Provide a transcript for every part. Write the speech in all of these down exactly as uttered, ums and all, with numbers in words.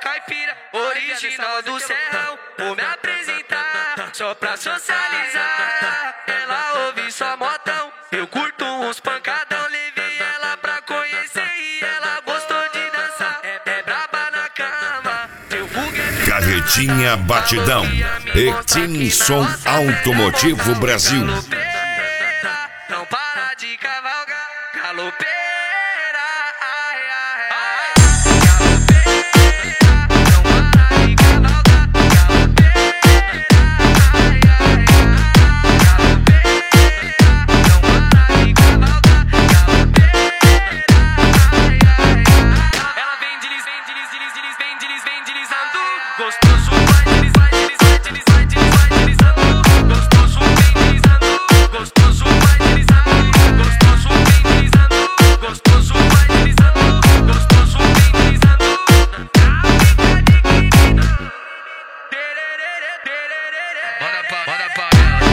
caipira, original do Serrão. Vou me apresentar, só pra socializar. Ela ouve só modão, eu curto uns pancadão. Levei ela pra conhecer e ela gostou de dançar. É, é braba na cama, teu foguete. Carretinha Batidão, Extinson Automotivo Brasil. Não para de cavalgar, galopeira. Gostoso vai deslizar, deslizar, deslizar, deslizar, deslizando. Gostoso vem deslizando, gostoso vai deslizando. Gostoso vem deslizando, gostoso vai deslizando. Gostoso vem deslizando. Bora pra, bora pra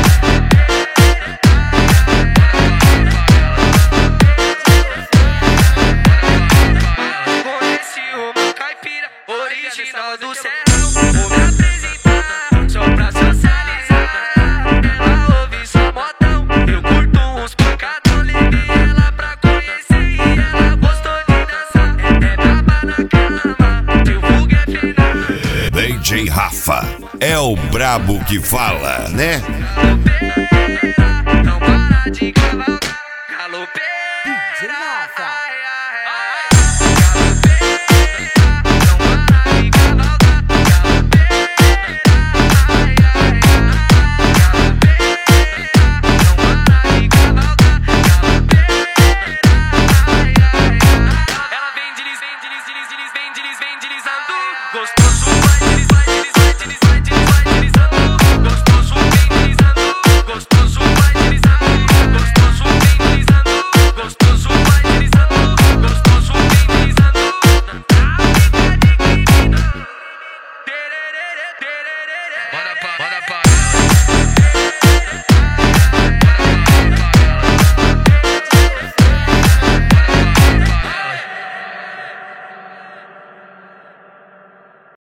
ela. Conheci uma caipira, original do Serrão. Vou me apresentar, só pra socializar. Ela ouve só modão, eu curto uns pancadão. Levei ela pra conhecer e ela gostou de dançar. É, é braba na cama, teu vulgo é final. D J Rafa é o brabo que fala, né?